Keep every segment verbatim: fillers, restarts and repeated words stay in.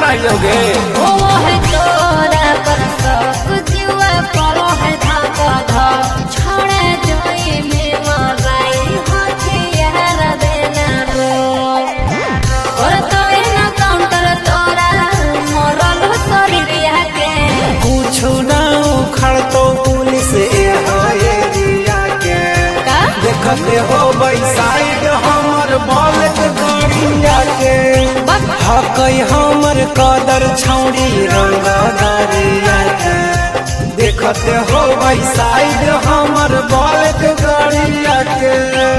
मारियोगे। वो है तोरा पर सब जुआ परो है धाका धा छोड़ा जोई में मराई हथियार देना रो और तो ना काउंटर तोरा मरल शरीरिया के कुछ ना उखड़ तो पुलिस एरिया के देखते हो साइड हमर बॉलेट गाड़िया के हकई हमर कदर छौड़ी रंगदारिया के देखते हो साइड हमर बॉलेट गाड़िया के।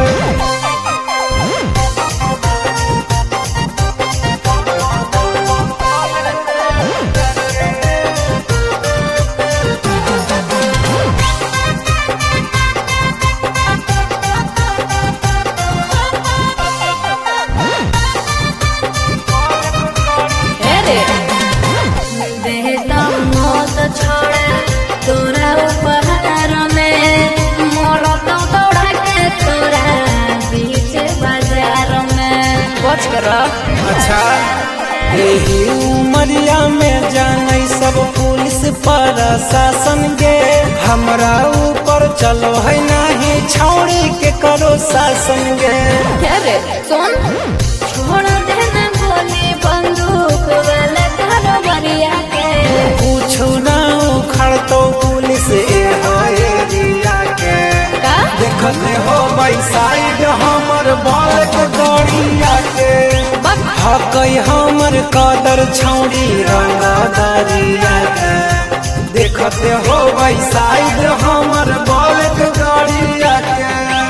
छोड़ा तोरा उपहार में मोरा तो दौड़ा के तोरा बीच बाजार में बच कर। अच्छा यही उमरिया में जाने सब पुलिस प्रशासन गे हमरा ऊपर चलो है नहीं छौड़ी के करो शासन गे। अरे सुन छोड़ देना गोली बंदूक वाला घर बरिया के कुछ ना उखड़ तो पुलिस एरिया के देखते हो साइड हमर बॉलेट गाड़िया के हकई हमर कदर छौड़ी रंगदारिया के देखते हो साइड हमर बॉलेट गाड़िया के।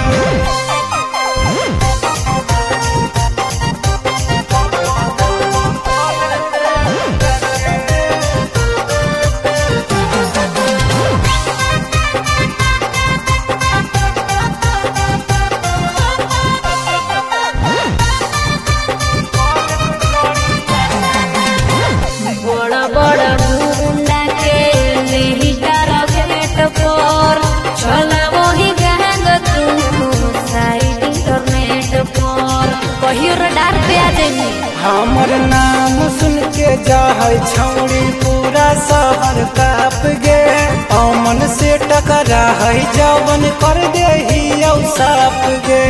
बड़ा बड़ा गुंडा के नहीं तारा गेट पर चला वही गहंग तू साइड इंटरनेट पर कहियो रडार पे आ जाई हमर नाम सुन के जाहै छौड़ी पूरा शहर काप गे अमन से टकरा है जवन कर दे ही साफ गे।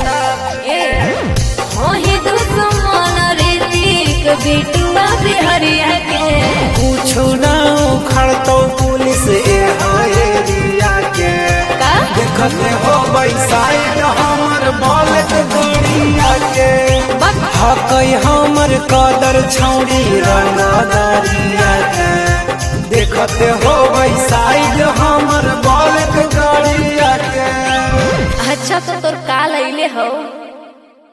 वही दुश्मन रीतिक बिटुआ बिहरिया के कुछ ना उखड़ तो पुलिस एरिया के देखते हो साइड हमर बॉलेट गाड़िया के हकई हमर कदर छौड़ी रंगदारिया के देखते हो साइड हमर बॉलेट गाड़िया के। अच्छा तो तोर काल अइले हो।